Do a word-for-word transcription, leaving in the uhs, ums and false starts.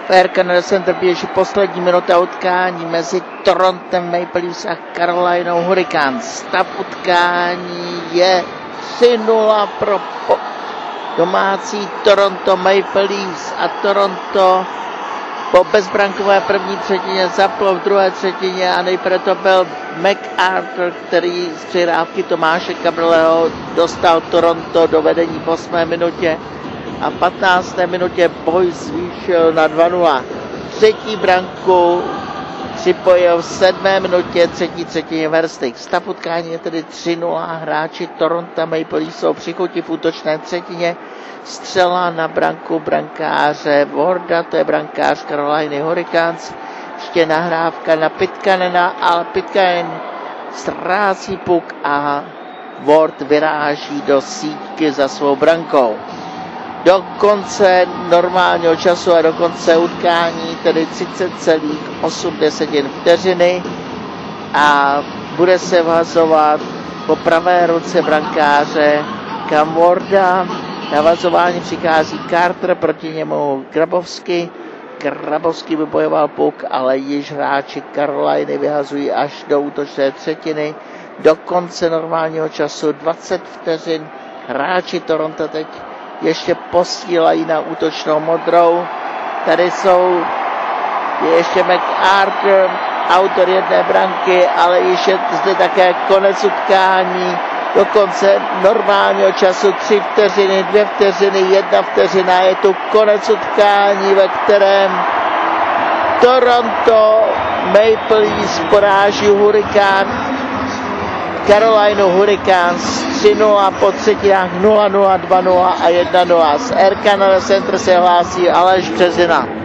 V Air Canada Center běží poslední minuta utkání mezi Torontem Maple Leafs a Carolinou Hurricanes. Stav utkání je tři nula pro domácí Toronto Maple Leafs a Toronto po bezbrankové první třetině zaplo v druhé třetině a nejprve to byl MacArthur, který z přihrávky Tomáše Kabrleho dostal Toronto do vedení v osmé minutě a v patnácté minutě boj zvýšil na dva nula. Třetí branku připojil v sedmé minutě třetí třetině Verstik. Stav utkání je tedy tři nula. Hráči Toronto Maple Leafs jsou při chuti v útočné třetině. Střela na branku brankáře Warda, to je brankář Caroliny Hurricanes. Ještě nahrávka na Pitkanena, ale Pitkanen ztrácí puk a Ward vyráží do síťky za svou brankou. Do konce normálního času a do konce utkání, tedy třicet celá osm vteřiny a bude se vhazovat po pravé ruce brankáře Cam Warda. Na vazování přichází Carter, proti němu Grabovsky. Grabovsky vybojoval puk, ale již hráči Caroliny vyhazují až do útočné třetiny. Do konce normálního času dvacet vteřin. Hráči Toronto teď ještě posílají na útočnou modrou. Tady jsou je ještě MacArthur, autor jedné branky, ale již je zde také konec utkání. Do konce normálního času tři vteřiny, dvě vteřiny, jedna vteřina. Je tu konec utkání, ve kterém Toronto Maple Leafs poráží Hurricane, Carolinu Hurricanes tři nula po třetinách nula nula, dva nula a jedna nula. Z Air Canada Center se hlásí Aleš Březina.